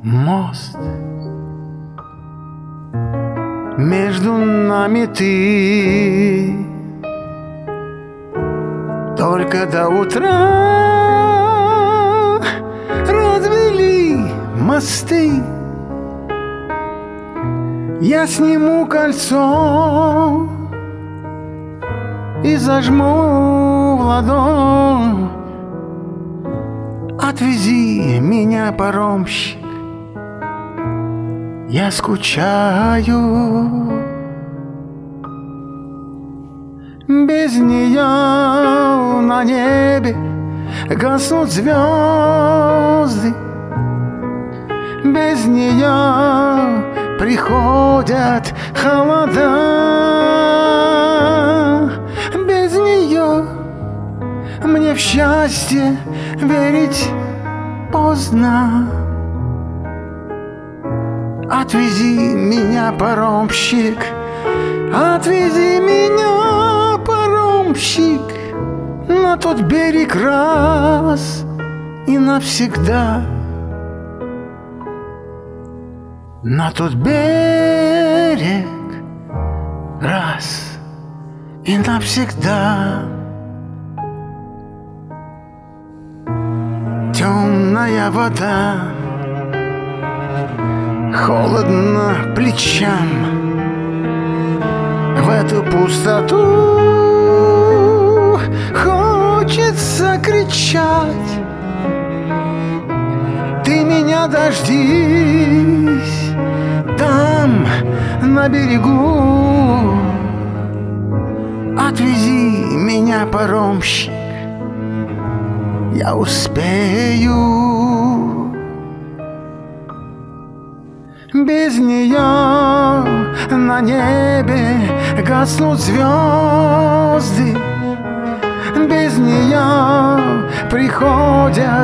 мост. Между нами ты, только до утра развели мосты. Я сниму кольцо и зажму в ладонь. Отвези меня, паромщик, я скучаю. Без нее на небе гаснут звезды. Без нее приходят холода. Без нее мне в счастье верить поздно. Отвези меня, паромщик, отвези меня, паромщик, на тот берег раз и навсегда. На тот берег раз и навсегда. Темная вода, холодно плечам. В эту пустоту хочется кричать: ты меня дождись там, на берегу. Отвези меня, паромщик, я успею. Без нее на небе гаснут звезды. Без нее приходят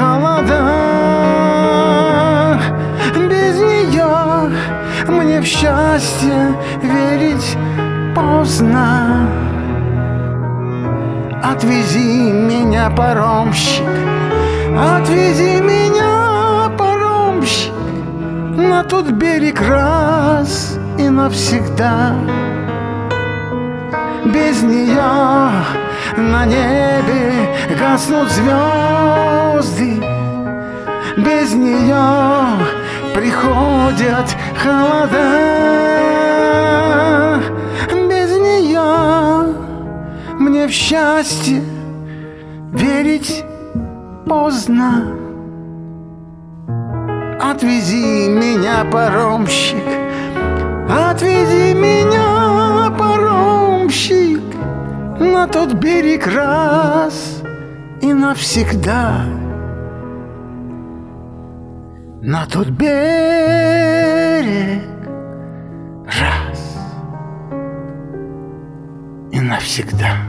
холода. Без нее мне в счастье верить поздно. Отвези меня, паромщик, отвези меня, паромщик, на тот берег раз и навсегда. Без нее на небе гаснут звезды. Без нее приходят холода. Без нее мне в счастье верить поздно. Отвези меня, паромщик, отвези меня, паромщик, на тот берег раз и навсегда. На тот берег раз и навсегда.